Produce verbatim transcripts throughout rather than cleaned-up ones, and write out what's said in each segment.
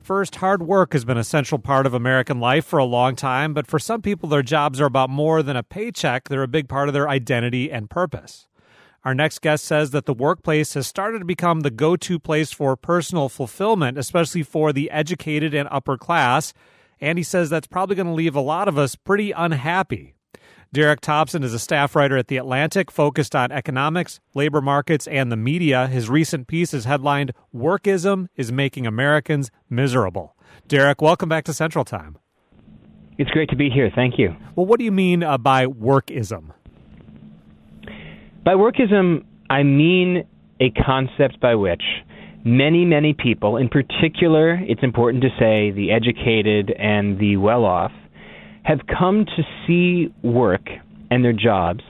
First, hard work has been a central part of American life for a long time, but for some people, their jobs are about more than a paycheck. They're a big part of their identity and purpose. Our next guest says that the workplace has started to become the go-to place for personal fulfillment, especially for the educated and upper class, and he says that's probably going to leave a lot of us pretty unhappy. Derek Thompson is a staff writer at The Atlantic, focused on economics, labor markets, and the media. His recent piece is headlined, "Workism is Making Americans Miserable." Derek, welcome back to Central Time. It's great to be here. Thank you. Well, what do you mean uh, by workism? By workism, I mean a concept by which many, many people, in particular, it's important to say the educated and the well-off, have come to see work and their jobs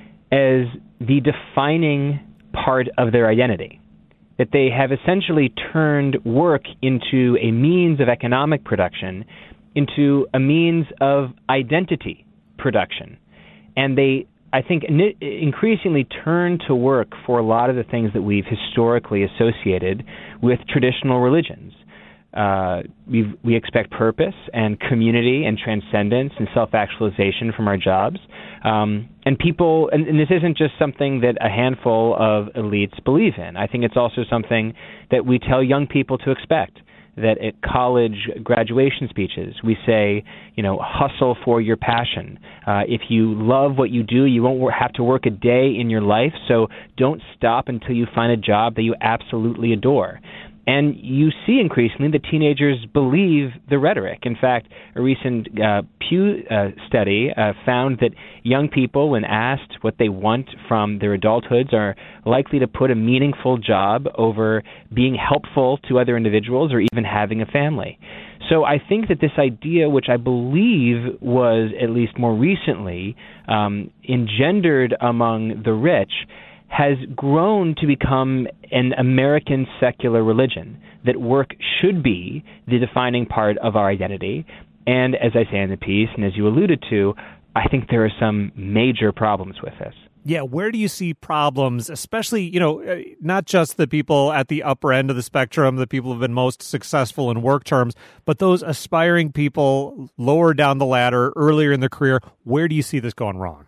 as the defining part of their identity. That they have essentially turned work into a means of economic production, into a means of identity production. And they, I think, increasingly turn to work for a lot of the things that we've historically associated with traditional religions. Uh, we we expect purpose and community and transcendence and self-actualization from our jobs. Um, and people, and, and this isn't just something that a handful of elites believe in. I think it's also something that we tell young people to expect. That at college graduation speeches, we say, you know, hustle for your passion. Uh, if you love what you do, you won't have to work a day in your life, so don't stop until you find a job that you absolutely adore. And you see increasingly that teenagers believe the rhetoric. In fact, a recent uh, Pew uh, study uh, found that young people, when asked what they want from their adulthoods, are likely to put a meaningful job over being helpful to other individuals or even having a family. So I think that this idea, which I believe was, at least more recently, um, engendered among the rich, has grown to become an American secular religion, that work should be the defining part of our identity. And as I say in the piece, and as you alluded to, I think there are some major problems with this. Yeah, where do you see problems, especially, you know, not just the people at the upper end of the spectrum, the people who have been most successful in work terms, but those aspiring people lower down the ladder, earlier in their career? Where do you see this going wrong?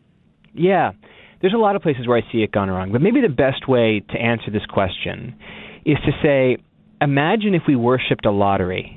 Yeah. There's a lot of places where I see it gone wrong, but maybe the best way to answer this question is to say, imagine if we worshipped a lottery.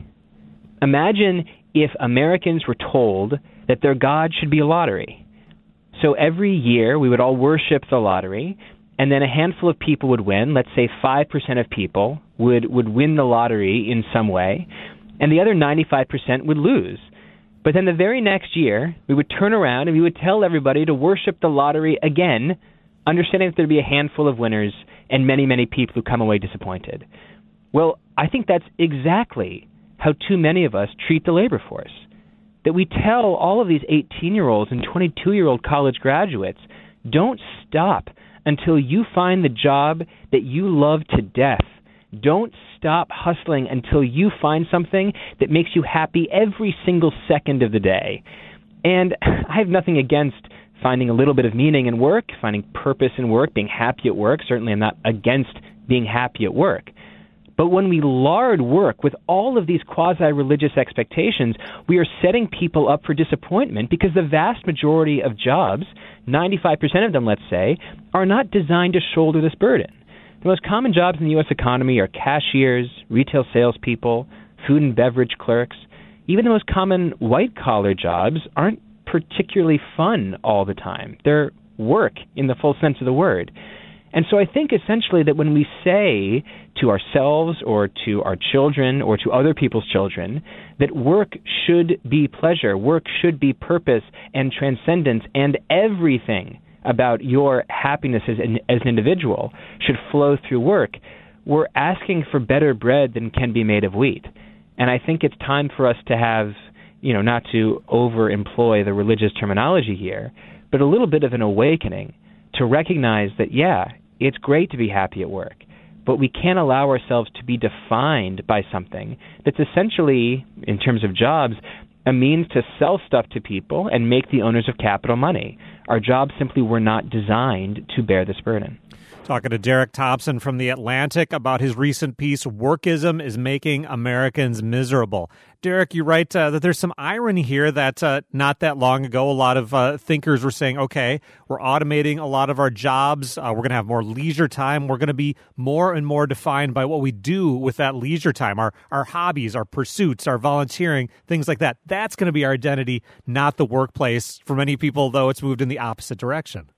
Imagine if Americans were told that their God should be a lottery. So every year we would all worship the lottery, and then a handful of people would win. Let's say five percent of people would, would win the lottery in some way, and the other ninety-five percent would lose. But then the very next year, we would turn around and we would tell everybody to worship the lottery again, understanding that there'd be a handful of winners and many, many people who come away disappointed. Well, I think that's exactly how too many of us treat the labor force. That we tell all of these eighteen-year-olds and twenty-two-year-old college graduates, don't stop until you find the job that you love to death. Don't stop hustling until you find something that makes you happy every single second of the day. And I have nothing against finding a little bit of meaning in work, finding purpose in work, being happy at work. Certainly I'm not against being happy at work. But when we lard work with all of these quasi-religious expectations, we are setting people up for disappointment because the vast majority of jobs, ninety-five percent of them, let's say, are not designed to shoulder this burden. The most common jobs in the U S economy are cashiers, retail salespeople, food and beverage clerks. Even the most common white-collar jobs aren't particularly fun all the time. They're work in the full sense of the word. And so I think essentially that when we say to ourselves or to our children or to other people's children that work should be pleasure, work should be purpose and transcendence, and everything about your happiness as an, as an individual should flow through work, we're asking for better bread than can be made of wheat. And I think it's time for us to have, you know, not to over-employ the religious terminology here, but a little bit of an awakening to recognize that, yeah, it's great to be happy at work, but we can't allow ourselves to be defined by something that's essentially, in terms of jobs, a means to sell stuff to people and make the owners of capital money. Our jobs simply were not designed to bear this burden. Talking to Derek Thompson from The Atlantic about his recent piece, Workism is Making Americans Miserable. Derek, you write uh, that there's some irony here that uh, not that long ago, a lot of uh, thinkers were saying, okay, we're automating a lot of our jobs. Uh, we're going to have more leisure time. We're going to be more and more defined by what we do with that leisure time, our, our hobbies, our pursuits, our volunteering, things like that. That's going to be our identity, not the workplace. For many people, though, it's moved in the opposite direction.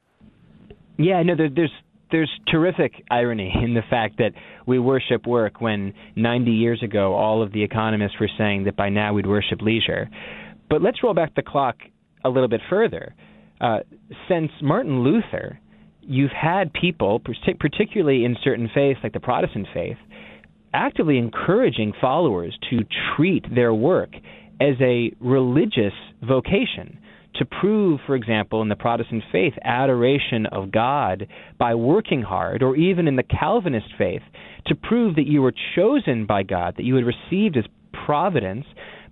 Yeah, no, there, there's There's terrific irony in the fact that we worship work when ninety years ago all of the economists were saying that by now we'd worship leisure. But let's roll back the clock a little bit further. Uh, since Martin Luther, you've had people, particularly in certain faiths like the Protestant faith, actively encouraging followers to treat their work as a religious vocation. To prove, for example, in the Protestant faith, adoration of God by working hard, or even in the Calvinist faith, to prove that you were chosen by God, that you had received His providence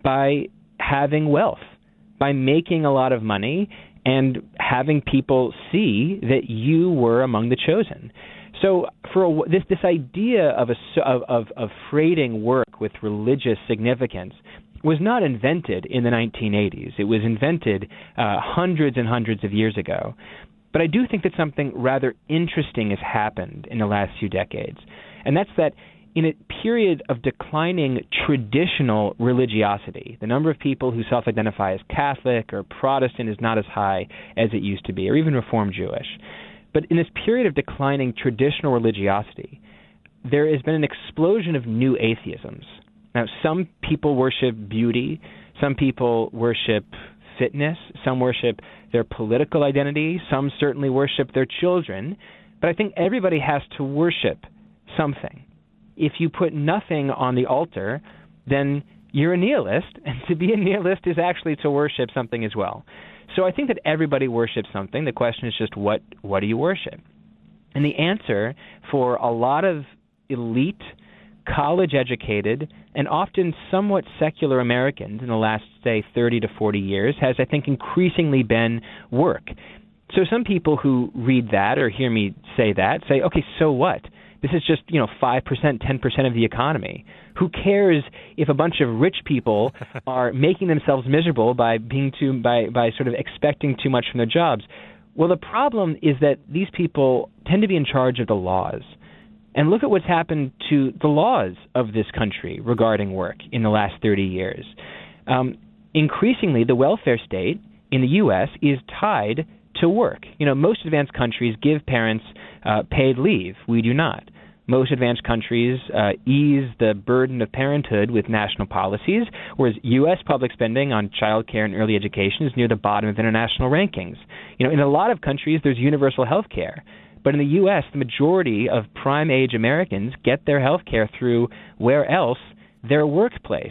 by having wealth, by making a lot of money and having people see that you were among the chosen. So for a, this this idea of, a, of, of, of freighting work with religious significance was not invented in the nineteen eighties. It was invented uh, hundreds and hundreds of years ago. But I do think that something rather interesting has happened in the last few decades, and that's that in a period of declining traditional religiosity, the number of people who self-identify as Catholic or Protestant is not as high as it used to be, or even Reformed Jewish. But in this period of declining traditional religiosity, there has been an explosion of new atheisms. Now, some people worship beauty, some people worship fitness, some worship their political identity, some certainly worship their children, but I think everybody has to worship something. If you put nothing on the altar, then you're a nihilist, and to be a nihilist is actually to worship something as well. So I think that everybody worships something. The question is just what, what do you worship? And the answer for a lot of elite, college-educated, and often somewhat secular Americans in the last, say, thirty to forty years has, I think, increasingly been work. So some people who read that or hear me say that say, okay, so what? This is just, you know, five percent, ten percent of the economy. Who cares if a bunch of rich people are making themselves miserable by being too, by, by sort of expecting too much from their jobs? Well, the problem is that these people tend to be in charge of the laws. And look at what's happened to the laws of this country regarding work in the last thirty years. Um, increasingly, the welfare state in the U S is tied to work. You know, most advanced countries give parents uh, paid leave. We do not. Most advanced countries uh, ease the burden of parenthood with national policies, whereas U S public spending on child care and early education is near the bottom of international rankings. You know, in a lot of countries, there's universal health care. But in the U S, the majority of prime-age Americans get their health care through, where else, their workplace.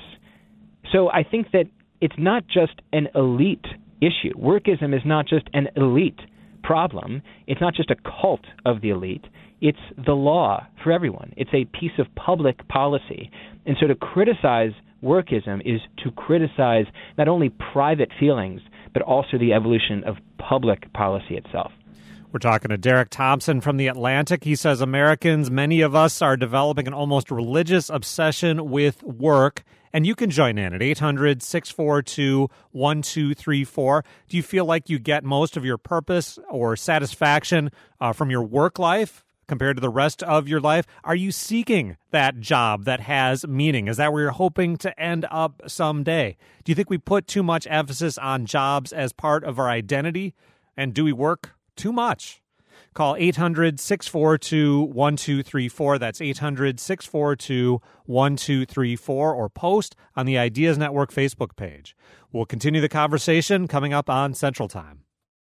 So I think that it's not just an elite issue. Workism is not just an elite problem. It's not just a cult of the elite. It's the law for everyone. It's a piece of public policy. And so to criticize workism is to criticize not only private feelings, but also the evolution of public policy itself. We're talking to Derek Thompson from The Atlantic. He says Americans, many of us, are developing an almost religious obsession with work. And you can join in at eight hundred, six four two, one two three four. Do you feel like you get most of your purpose or satisfaction uh, from your work life compared to the rest of your life? Are you seeking that job that has meaning? Is that where you're hoping to end up someday? Do you think we put too much emphasis on jobs as part of our identity? And do we work too much? Call eight hundred, six four two, one two three four. That's eight hundred, six four two, one two three four, or post on the Ideas Network Facebook page. We'll continue the conversation coming up on Central Time.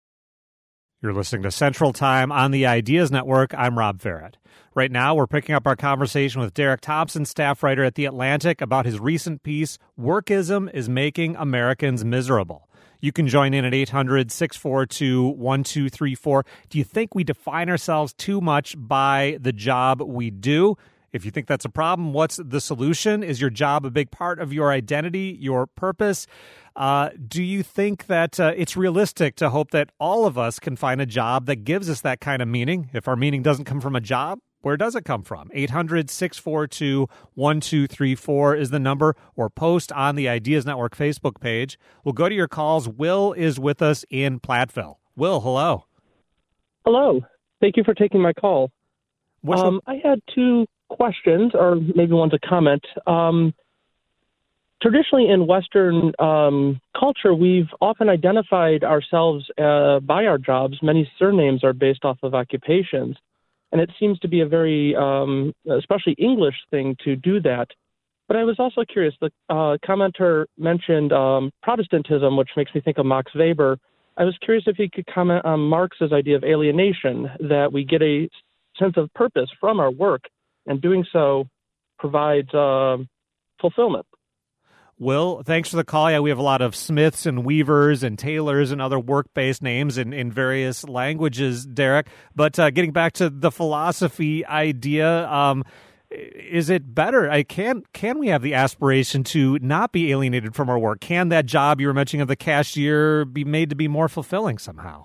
You're listening to Central Time on the Ideas Network. I'm Rob Farrett. Right now, we're picking up our conversation with Derek Thompson, staff writer at The Atlantic, about his recent piece, Workism is Making Americans Miserable. You can join in at eight hundred, six four two, one two three four. Do you think we define ourselves too much by the job we do? If you think that's a problem, what's the solution? Is your job a big part of your identity, your purpose? Uh, do you think that uh, it's realistic to hope that all of us can find a job that gives us that kind of meaning? If our meaning doesn't come from a job, where does it come from? eight hundred, six four two, one two three four is the number, or post on the Ideas Network Facebook page. We'll go to your calls. Will is with us in Platteville. Will, hello. Hello. Thank you for taking my call. Um, I had two questions, or maybe one's a comment. Um, traditionally in Western um, culture, we've often identified ourselves uh, by our jobs. Many surnames are based off of occupations. And it seems to be a very, um, especially English thing to do that. But I was also curious, the uh, commenter mentioned um, Protestantism, which makes me think of Max Weber. I was curious if you could comment on Marx's idea of alienation, that we get a sense of purpose from our work, and doing so provides uh, fulfillment. Will, thanks for the call. Yeah, we have a lot of Smiths and Weavers and Taylors and other work-based names in, in various languages, Derek. But uh, getting back to the philosophy idea, um, is it better? I can can we have the aspiration to not be alienated from our work? Can that job you were mentioning of the cashier be made to be more fulfilling somehow?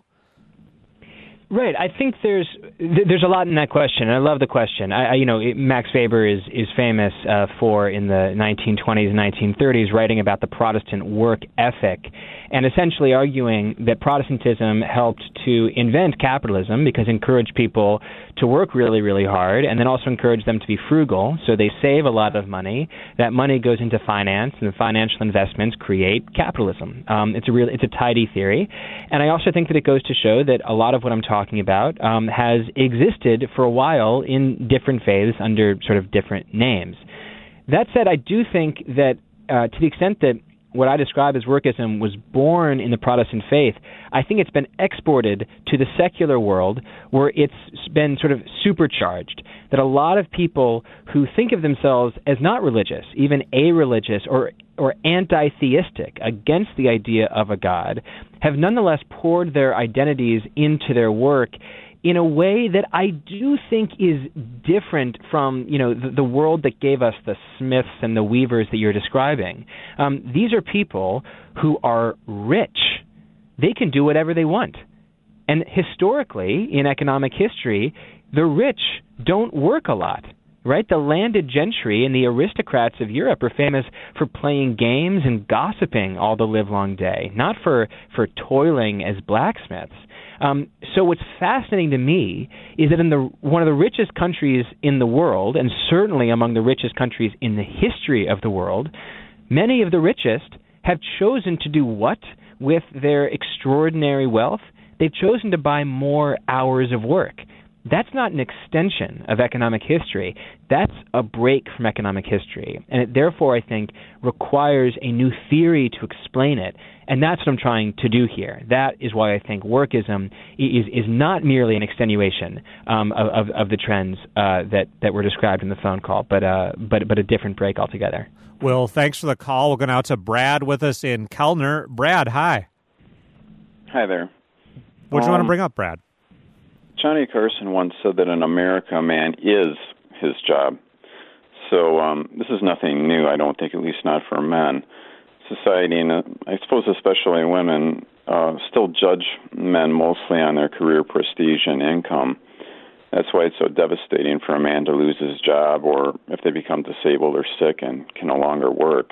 Right. I think there's there's a lot in that question. I love the question. I, I you know, it, Max Weber is is famous uh, for in the nineteen twenties and nineteen thirties writing about the Protestant work ethic, and essentially arguing that Protestantism helped to invent capitalism because it encouraged people to work really, really hard, and then also encourage them to be frugal, so they save a lot of money. That money goes into finance, and the financial investments create capitalism. Um, it's a real, it's a tidy theory, and I also think that it goes to show that a lot of what I'm talking about um, has existed for a while in different faiths under sort of different names. That said, I do think that uh, to the extent that what I describe as workism was born in the Protestant faith, I think it's been exported to the secular world where it's been sort of supercharged. That a lot of people who think of themselves as not religious, even a-religious or or anti-theistic, against the idea of a God, have nonetheless poured their identities into their work in a way that I do think is different from, you know, the, the world that gave us the Smiths and the Weavers that you're describing. Um, these are people who are rich. They can do whatever they want. And historically, in economic history, the rich don't work a lot, right? The landed gentry and the aristocrats of Europe are famous for playing games and gossiping all the livelong day, not for, for toiling as blacksmiths. Um, so what's fascinating to me is that in the one of the richest countries in the world, and certainly among the richest countries in the history of the world, many of the richest have chosen to do what with their extraordinary wealth? They've chosen to buy more hours of work. That's not an extension of economic history. That's a break from economic history. And it therefore, I think, requires a new theory to explain it. And that's what I'm trying to do here. That is why I think workism is is not merely an extenuation um, of, of, of the trends uh, that, that were described in the phone call, but, uh, but, but a different break altogether. Well, thanks for the call. We're going out to Brad with us in Kellner. Brad, hi. Hi there. What do you um, want to bring up, Brad? Johnny Carson once said that in America, a man is his job. So um, this is nothing new, I don't think, at least not for men. Society, and uh, I suppose especially women, uh, still judge men mostly on their career prestige and income. That's why it's so devastating for a man to lose his job, or if they become disabled or sick and can no longer work.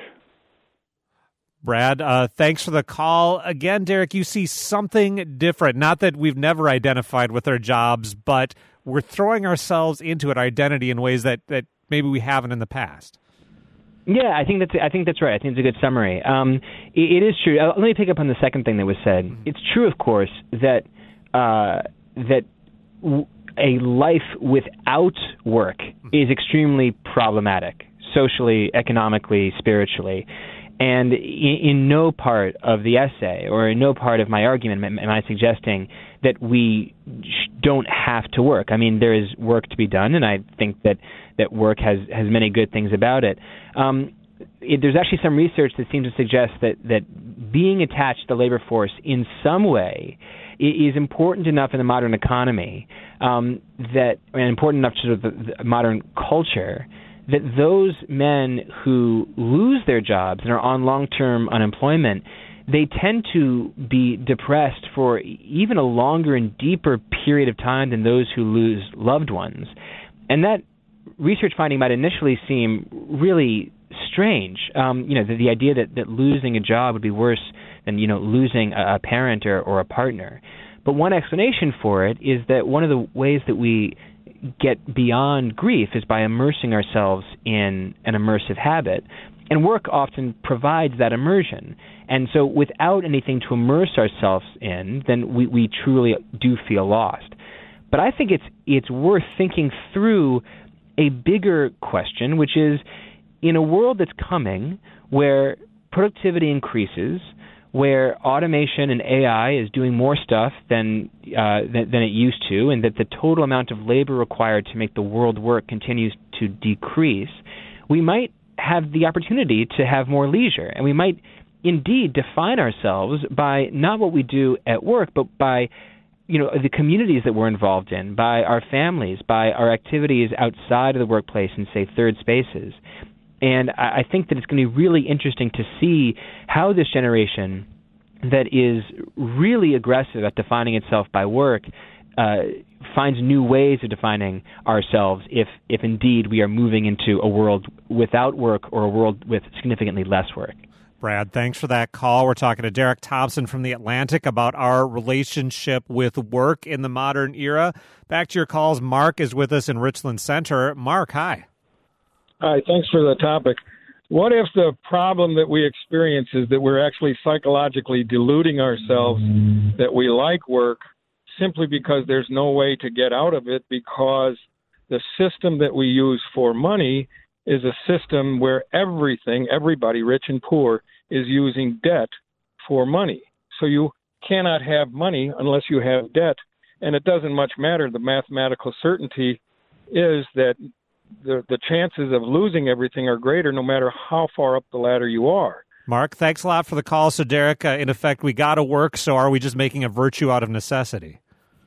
Brad, uh, thanks for the call. Again, Derek, you see something different. Not that we've never identified with our jobs, but we're throwing ourselves into an identity in ways that, that maybe we haven't in the past. Yeah, I think that's I think that's right. I think it's a good summary. Um, it, it is true. Uh, let me pick up on the second thing that was said. Mm-hmm. It's true, of course, that uh, that w- a life without work mm-hmm. is extremely problematic, socially, economically, spiritually. And in, in no part of the essay or in no part of my argument am I suggesting that we sh- don't have to work. I mean, there is work to be done, and I think that, that work has, has many good things about it. Um, it. There's actually some research that seems to suggest that, that being attached to the labor force in some way is important enough in the modern economy um, that, and important enough to the, the modern culture, that those men who lose their jobs and are on long-term unemployment, they tend to be depressed for even a longer and deeper period of time than those who lose loved ones. And that research finding might initially seem really strange. Um, you know, the, the idea that, that losing a job would be worse than, you know, losing a, a parent or, or a partner. But one explanation for it is that one of the ways that we get beyond grief is by immersing ourselves in an immersive habit. And work often provides that immersion. And so without anything to immerse ourselves in, then we, we truly do feel lost. But I think it's it's worth thinking through a bigger question, which is, in a world that's coming where productivity increases, where automation and A I is doing more stuff than, uh, than than it used to, and that the total amount of labor required to make the world work continues to decrease, we might have the opportunity to have more leisure. And we might indeed define ourselves by not what we do at work, but by, you know, the communities that we're involved in, by our families, by our activities outside of the workplace in, say, third spaces. And I think that it's going to be really interesting to see how this generation that is really aggressive at defining itself by work uh, finds new ways of defining ourselves if, if indeed we are moving into a world without work or a world with significantly less work. Brad, thanks for that call. We're talking to Derek Thompson from The Atlantic about our relationship with work in the modern era. Back to your calls. Mark is with us in Richland Center. Mark, hi. Hi, thanks for the topic. What if the problem that we experience is that we're actually psychologically deluding ourselves that we like work simply because there's no way to get out of it, because the system that we use for money is a system where everything, everybody, rich and poor, is using debt for money. So you cannot have money unless you have debt, and it doesn't much matter. The mathematical certainty is that the, the chances of losing everything are greater no matter how far up the ladder you are. Mark, thanks a lot for the call. So, Derek, uh, in effect, we got to work, so are we just making a virtue out of necessity?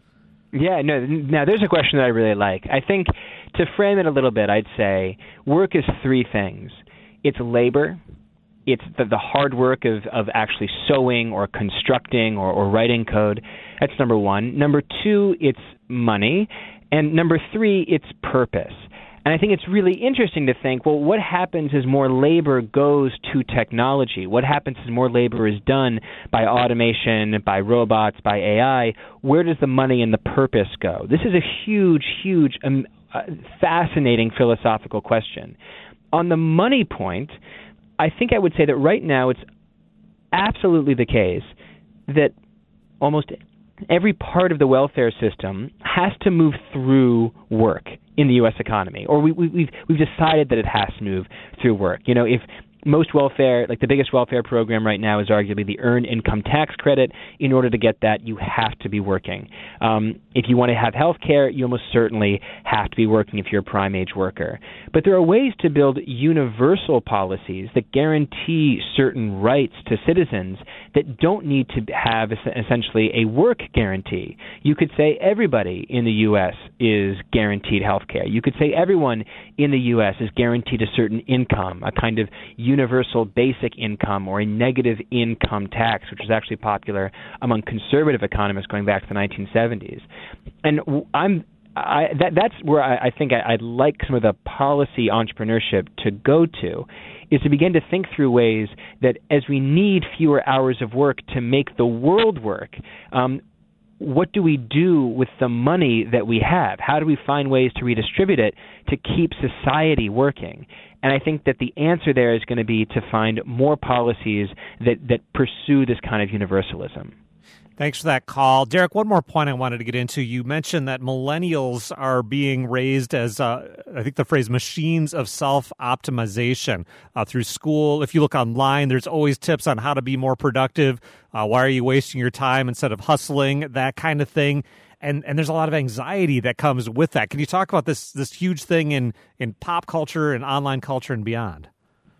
Yeah, no, now there's a question that I really like. I think to frame it a little bit, I'd say work is three things. It's labor. It's the, the hard work of, of actually sewing or constructing or, or writing code. That's number one. Number two, it's money. And number three, it's purpose. And I think it's really interesting to think, well, what happens as more labor goes to technology? What happens as more labor is done by automation, by robots, by A I? Where does the money and the purpose go? This is a huge, huge, um, uh, fascinating philosophical question. On the money point, I think I would say that right now it's absolutely the case that almost every part of the welfare system has to move through work in the U S economy, or we, we, we've we've decided that it has to move through work. You know, if most welfare, like the biggest welfare program right now is arguably the Earned Income Tax Credit. In order to get that, you have to be working. Um, if you want to have health care, you almost certainly have to be working if you're a prime age worker. But there are ways to build universal policies that guarantee certain rights to citizens that don't need to have essentially a work guarantee. You could say everybody in the U S is guaranteed health care. You could say everyone in the U S is guaranteed a certain income, a kind of universal basic income or a negative income tax, which was actually popular among conservative economists going back to the nineteen seventies. And I'm I, that, that's where I, I think I, I'd like some of the policy entrepreneurship to go to, is to begin to think through ways that as we need fewer hours of work to make the world work, um, what do we do with the money that we have? How do we find ways to redistribute it to keep society working? And I think that the answer there is going to be to find more policies that, that pursue this kind of universalism. Thanks for that call. Derek, one more point I wanted to get into. You mentioned that millennials are being raised as, uh, I think the phrase, machines of self-optimization uh, through school. If you look online, there's always tips on how to be more productive. Uh, why are you wasting your time instead of hustling? That kind of thing. And and there's a lot of anxiety that comes with that. Can you talk about this this huge thing in, in pop culture and online culture and beyond?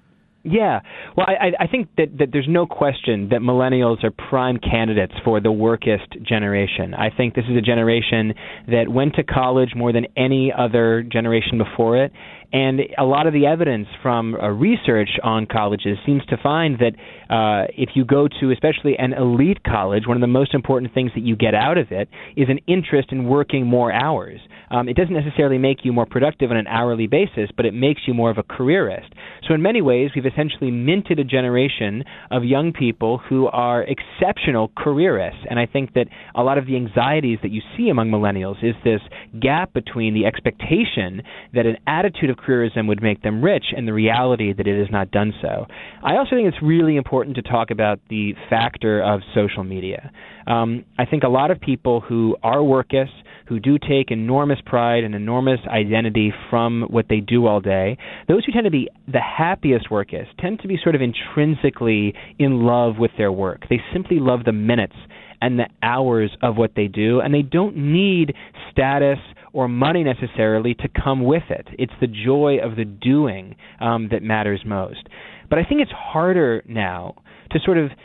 Yeah. Well, I, I think that, that there's no question that millennials are prime candidates for the workist generation. I think this is a generation that went to college more than any other generation before it. And a lot of the evidence from uh, research on colleges seems to find that uh, if you go to especially an elite college, one of the most important things that you get out of it is an interest in working more hours. Um, it doesn't necessarily make you more productive on an hourly basis, but it makes you more of a careerist. So in many ways, we've essentially minted a generation of young people who are exceptional careerists. And I think that a lot of the anxieties that you see among millennials is this gap between the expectation that an attitude of careerism would make them rich and the reality that it has not done so. I also think it's really important to talk about the factor of social media. Um, I think a lot of people who are workists, who do take enormous pride and enormous identity from what they do all day, those who tend to be the happiest workists tend to be sort of intrinsically in love with their work. They simply love the minutes and the hours of what they do, and they don't need status or money necessarily to come with it. It's the joy of the doing um, that matters most. But I think it's harder now to sort of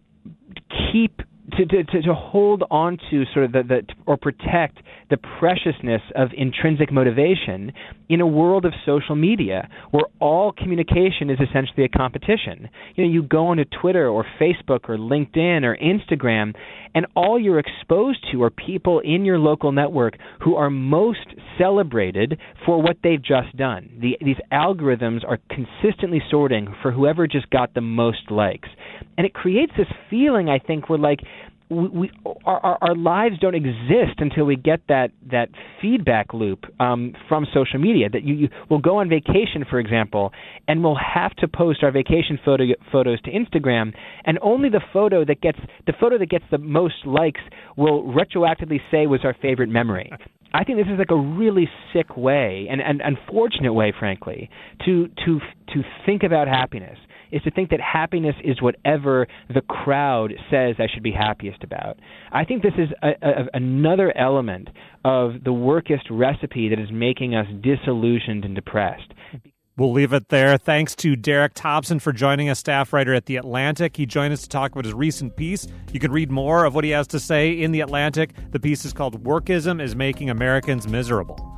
keep To, to, to hold on to sort of the, the or protect the preciousness of intrinsic motivation in a world of social media where all communication is essentially a competition. You know, you go onto Twitter or Facebook or LinkedIn or Instagram, and all you're exposed to are people in your local network who are most celebrated for what they've just done. The, these algorithms are consistently sorting for whoever just got the most likes. And it creates this feeling, I think, where like we, we our, our, our lives don't exist until we get that that feedback loop um, from social media. That you, you will go on vacation, for example, and we'll have to post our vacation photo photos to Instagram, and only the photo that gets the photo that gets the most likes will retroactively say was our favorite memory. I think this is like a really sick way, and, and unfortunate way, frankly, to to to think about happiness. Is to think that happiness is whatever the crowd says I should be happiest about. I think this is a, a, another element of the workist recipe that is making us disillusioned and depressed. We'll leave it there. Thanks to Derek Thompson for joining us, staff writer at The Atlantic. He joined us to talk about his recent piece. You can read more of what he has to say in The Atlantic. The piece is called "Workism is Making Americans Miserable."